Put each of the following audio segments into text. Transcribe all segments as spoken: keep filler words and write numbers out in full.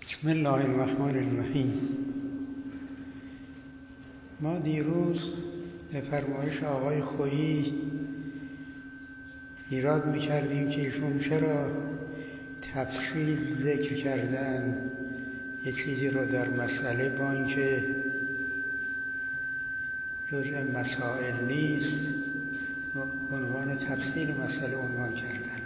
بسم الله الرحمن الرحیم. ما دیروز به فرمایش آقای خویی ایراد می‌کردیم که ایشون چرا تفصیل ذکر کردن یه چیزی رو در مسئله با اینکه جزء مسائل نیست عنوان تفصیل مسئله عنوان کردن.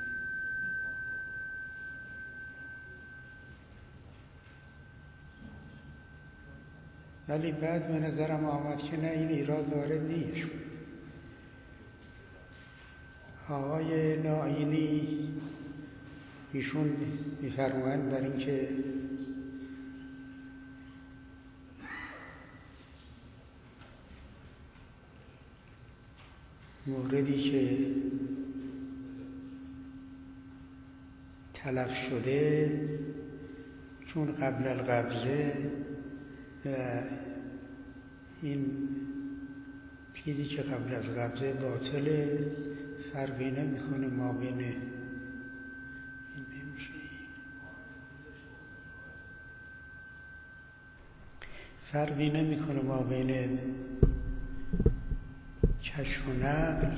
ولی بعد به نظرم آمد که نه، این ایراد وارد نیست. آقای ناینی ایشون می‌فرمایند بر اینکه موردی که تلف شده چون قبل القبضه و این چیزی که قبل از قبضه باطله، فرقی نمی‌کنه ما بین این نمیشه فرقی نمی‌کنه ما بین کشف و نقل.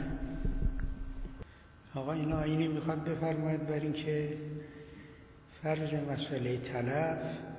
آقای ناینی میخواد بفرماید بر این که فرض مسئله تلف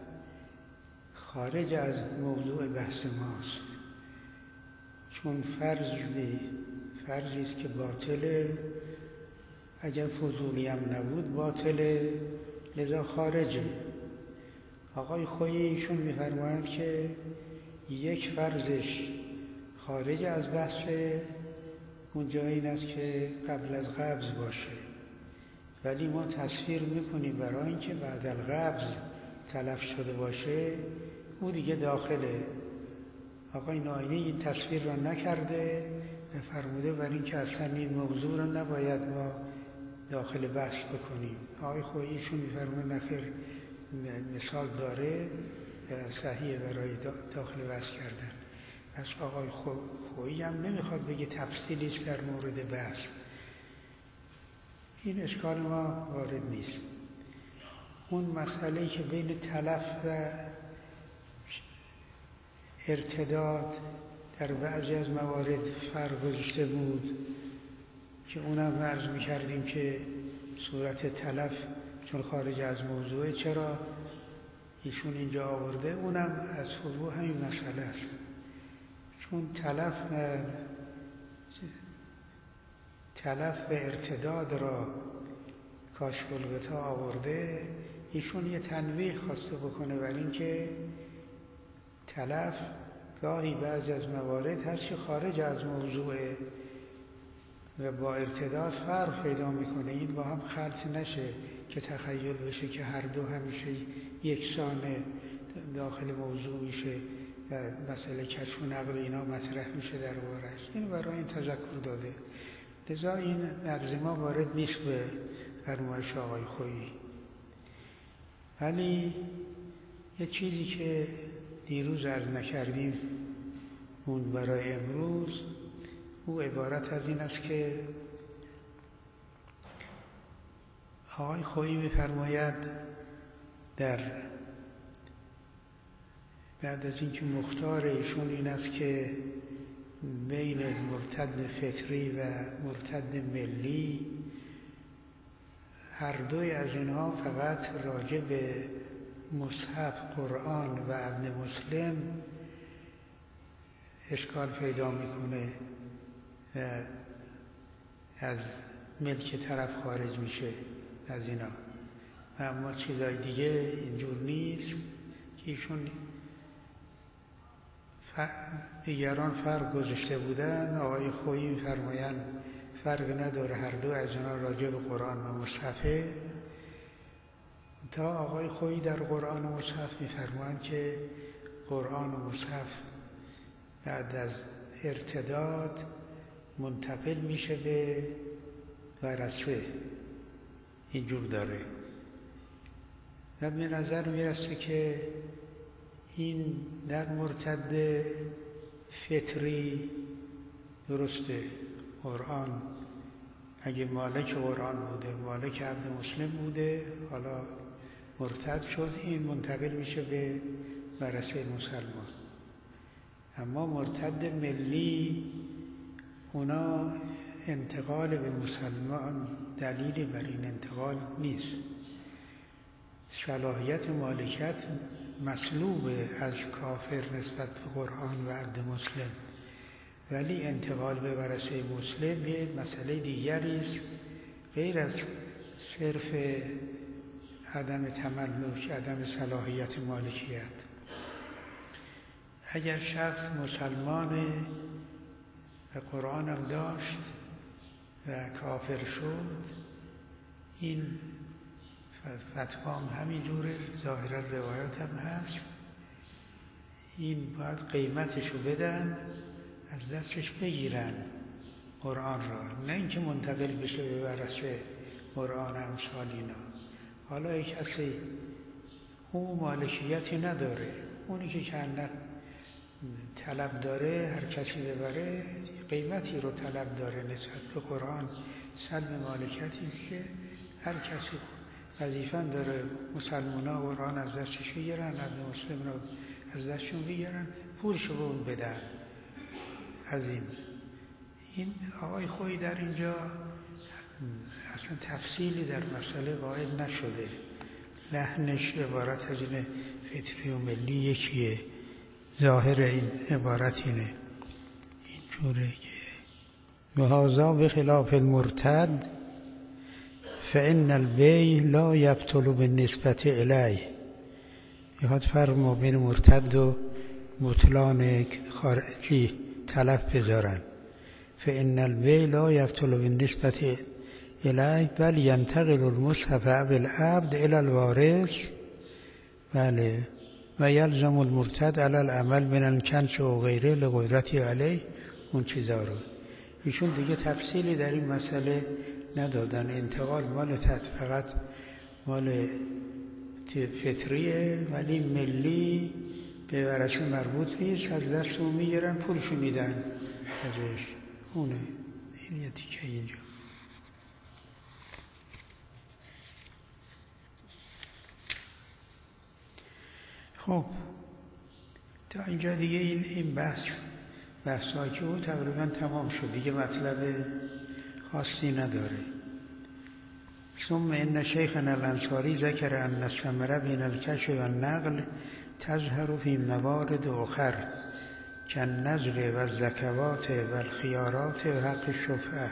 خارج از موضوع بحث ماست، چون فرضی فرضی است که باطله، اگر فضولی هم نبود باطله، لذا خارجه. آقای خویی ایشون میفرمایند که یک فرضش خارج از بحث اون جایی این است که قبل از قبض باشه، ولی ما تصویر میکنیم برای اینکه بعد از قبض تلف شده باشه او دیگه داخله. آقای ناینی این تصویر را نکرده و فرموده بر این که اصلا این موضوع را نباید ما داخل بحث بکنیم. آقای خوییشون میفرمون نخیر، مثال داره صحیحه برای داخل بحث کردن. پس آقای خویی هم نمیخواد بگه تفصیلی است در مورد بحث. این اشکال ما وارد نیست. اون مسئله که بین تلف و ارتداد در بعضی از موارد فرق گذاشته بود که اونم عرض می‌کردیم که صورت تلف چون خارج از موضوعه چرا ایشون اینجا آورده، اونم از فروع همین مسئله است. چون تلف تلف و ارتداد را کاشف الغطا آورده، ایشون یه تنویه خواسته بکنه ولی اینکه تلف گاهی بعضی از موارد هست که خارج از موضوع و با ارتداد فرق پیدا میکنه. این با هم خلط نشه که تخیل بشه که هر دو همیشه یکسان داخل موضوع میشه و مسئله کشف و نقل اینا مطرح میشه در بارش. این برای این تذکر داده، لذا این عرض ما وارد نیست به فرمایش آقای خویی. ولی یه چیزی که دیروز عرض نکردیم اون برای امروز، او عبارت از این است که آقای خویی می‌فرماید در بعد از اینکه مختار ایشون این است که بین مرتد فطری و مرتد ملی هر دوی از اینها فقط راجع به مصحف قرآن و ابن مسلم اشکال پیدا میکنه و از ملک طرف خارج میشه از اینا، و اما چیزای دیگه اینجور نیست که ایشون دیگران فرق گذاشته بودن. آقای خویی می‌فرمایند فرق نداره، هر دو از اینا راجع به قرآن و مصحفه. تا آقای خویی در قرآن و مصحف می‌فرمایند که قرآن و مصحف بعد از ارتداد منتقل میشه به ورثه، اینجور داره. و به نظر میرسه که این در مرتد فطری درسته. قرآن اگه مالک قرآن بوده، مالک عبد مسلم بوده، حالا مرتد شد، این منتقل میشه به ورثه مسلمان. اما مرتد ملی اونا انتقال به مسلمان دلیلی بر این انتقال نیست. صلاحیت مالکیت مسلوبه از کافر نسبت به قرآن و عبد مسلم، ولی انتقال به ورثه مسلم یه مسئله دیگری است غیر از صرف عدم تملک، عدم صلاحیت مالکیت. اگر شخص مسلمان و قرآن هم داشت و کافر شد، این فتوا هم همین جوره، ظاهرا روایات هم هست، این باید قیمتشو بدن، از دستش بگیرن قرآن را، نه اینکه منتقل بشه به ورثه قرآن امثال اینا. حالا یک کسی اون مالکیتی نداره، اونی که کنت طلب داره هر کسی ببره، قیمتی رو طلب داره نسبت به قرآن، سلب مالکیتی که هر کسی وظیفه داره مسلمان ها قرآن از دستش بگیرن، عبد مسلم رو از دستشون بگیرن، پولشو به اون بدن. از این این آقای خویی در اینجا اصلا تفصیلی در مسئله قائل نشده، لحنش عبارت از اینه فطری و ملی یکیه، ظاهر این عبارت اینه اینجوره که وهذا بخلاف المرتد فإن البیع لا یبطل بالنسبة الیه. میخواد فرق ما بین مرتد و بطلان خارجی تلف بذارن. فإن البیع لا یبطل بالنسبة الیه بل ینتقل المصحف بالعبد الی الوارث، بله، و یلزم المرتد علی العمل من الکنز و غیره لقدرتی علیه. اون چیزا رو ایشون دیگه تفصیلی در این مسئله ندادن. انتقال مال فقط مال فطریه، ولی ملی به ورثه مربوط نیست، از دست اون میگیرن پولشو میدن ازش. اونه این یه تیکه اینجا. خب تا اینجا دیگه این این بحث بحثایی که او تقریبا تمام شد، دیگه مطلب خاصی نداره. ثم ان شیخنا الانصاری ذکر ان الثمره بین الکشف و النقل تظهر فی موارد اخر كالنذر و الزکوات و الخیارات و حق الشفعه.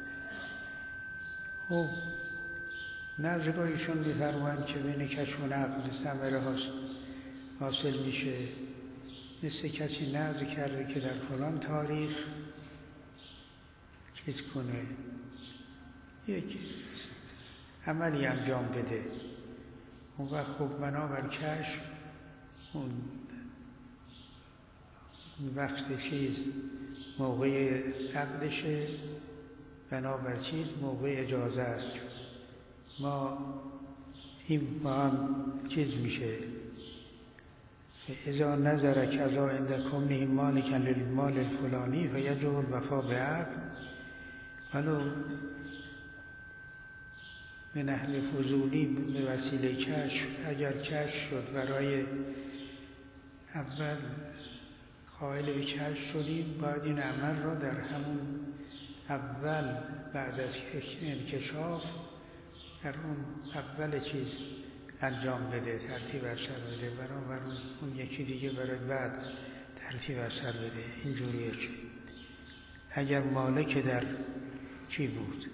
خب نذر رو ایشون می‌فرمایند که بین کشف و نقل ثمره حاصل میشه، مثل کسی نذر کرده که در فلان تاریخ چیز کنه، یک عملی انجام بده. اون وقت خب بنابر کشف اون وقت چیز موقع عقدشه، بنابر چیز موقع اجازه است. ما این با هم چیز میشه، اذا نظر کذا عندکم نه مالکا للمال الفلانی فیجب الوفا به عقد ولو به نحو فضولی به وسیله کشف. اگر کشف شد برای اول قائل به کشف شدیم، باید این عمل را در همون اول بعد از انکشاف در اون اول چیز انجام بده، ترتیب اثر بده، بنابراین اون یکی دیگه برای بعد ترتیب اثر بده. اینجوریه که اگر مالک در چی بود.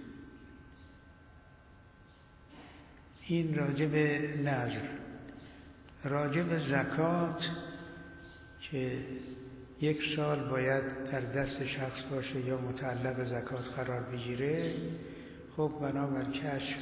این راجع به نذر. راجع به زکات که یک سال باید در دست شخص باشه یا متعلق زکات قرار بگیره، خب بنابر کشف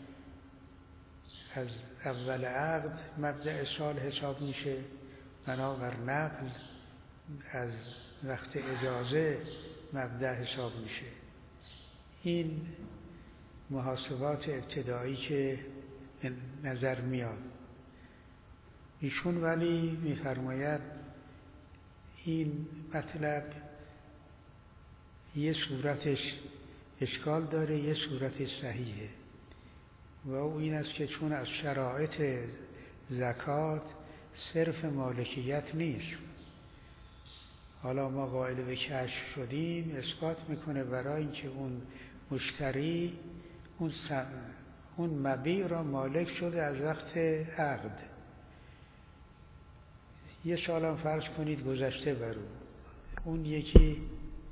از اول عقد مبدأ سال حساب میشه، بنابر نقل از وقت اجازه مبدأ حساب میشه. این محاسبات ابتدایی که نظر میاد. ایشون ولی میفرماید این مطلب یه صورتش اشکال داره، یه صورتش صحیحه. و او این است که چون از شرایط زکات صرف مالکیت نیست. حالا ما قائل به کشف شدیم، اثبات میکنه برای اینکه اون مشتری اون, سم... اون مبیع را مالک شده از وقت عقد. یه سالم فرض کنید گذشته بر او، اون یکی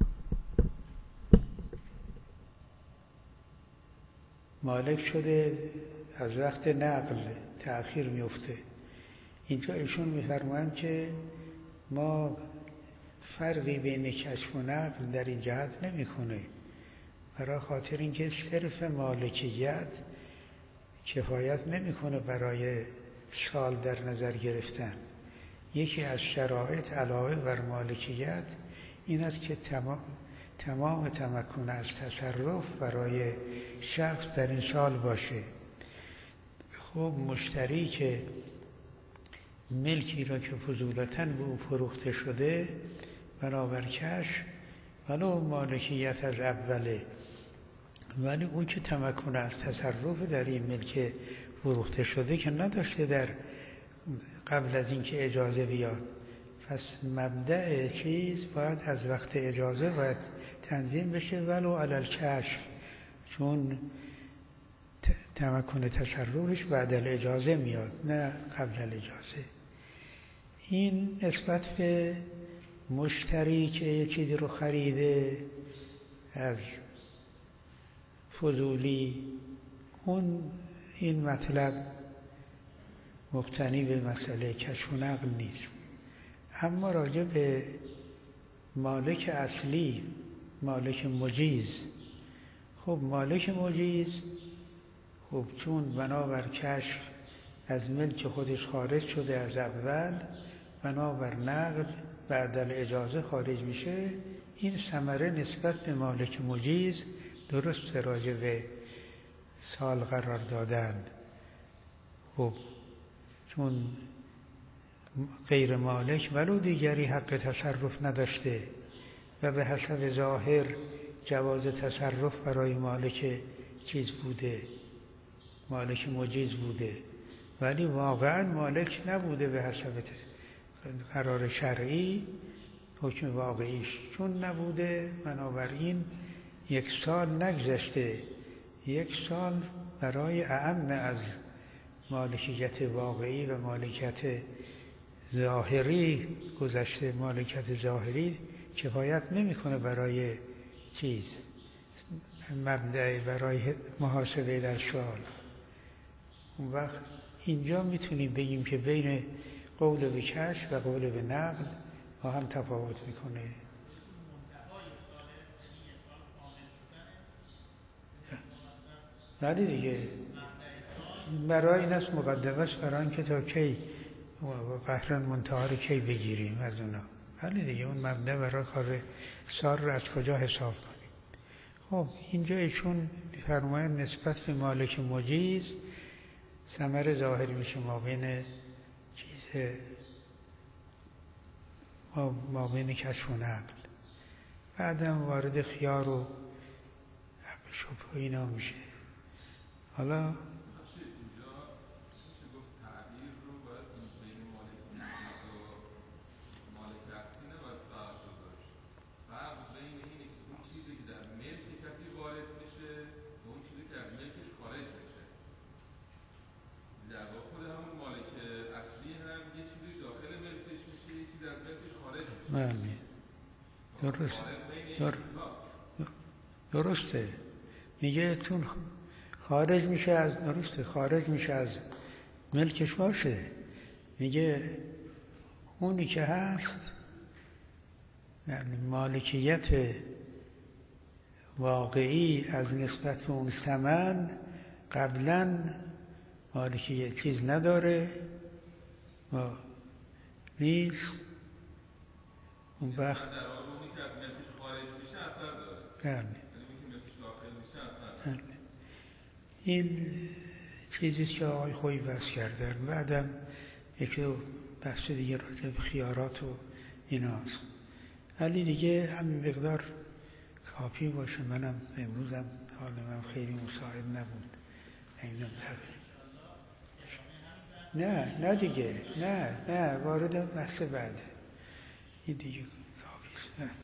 مالک شده از وقت نقل تأخیر میفته. اینجا ایشون میفرمایند که ما فرقی بین کشف و نقل در این جهت نمیکنه، برای خاطر اینکه صرف مالکیت کفایت نمیکنه برای سال در نظر گرفتن. یکی از شرایط علاوه بر مالکیت این است که تمام تمام تمکن از تصرف برای شخص در این سال باشه. خب مشتری که ملکی را که فضولتاً به او فروخته شده بنابر کشف ولو مالکیت از اوله، ولی اون که تمکن از تصرف در این ملک فروخته شده که نداشته در قبل از اینکه اجازه بیاد، پس مبدأ چیز باید از وقت اجازه باید تنظیم بشه ولو علل کشف، چون تمکن تصرفش بعد الاجازه میاد نه قبل الاجازه. این نسبت به مشتری که یه چیزی رو خریده از فضولی، اون این مطلب مبتنی به مسئله کشف و نقل نیست. اما راجع به مالک اصلی، مالک مجیز، خب مالک مجیز خب چون بنابر کشف از ملک خودش خارج شده از اول، بنابر نقل بعد الاجازه خارج میشه، این ثمره نسبت به مالک مجیز درست راجع به سال قرار دادن. خب چون غیر مالک ولو دیگری حق تصرف نداشته و به حسب ظاهر جواز تصرف برای مالک چیز بوده، مالک مجیز بوده، ولی واقعا مالک نبوده به حسب قرار شرعی، حکم واقعیش چون نبوده، بنابراین یک سال نگذشته، یک سال برای اعم از مالکیت واقعی و مالکیت ظاهری گذشته. مالکیت ظاهری کفایت نمیکنه برای چیز مبدأ برای محاسبه در سال. اون وقت اینجا میتونیم بگیم که بین قول به کشف و قول به نقل با هم تفاوت میکنه. ولی دیگه برای این است مقدمه است برای اینکه تا کی قهرن منتهی کی بگیریم از اونا. ولی دیگه اون مبدأ برای کار سال رو از کجا حساب کنیم. خب اینجا ایشون فرمایند نسبت به مالک مجیز ثمر ظاهری میشه ما بین چیز ما بین کشف و نقل، بعدم وارد خیار و حق شبه اینا میشه. حالا درست درسته میگه چون خارج میشه از درسته خارج میشه از ملکش باشه، میگه اونی که هست یعنی مالکیت واقعی از نسبت به اون ثمن قبلا مالکیت چیز نداره و نیست، اون وقت بله. این چیزیست که آقای خویی بحث کردن. بعدم یک بحث دیگه راجع به خیارات و ایناست، ولی دیگه همین مقدار کافی باشه. منم امروزم حال من خیلی مساعد نبود، نمیدونم تغییر. نه نه دیگه، نه نه وارد بحث بعده. این دیگه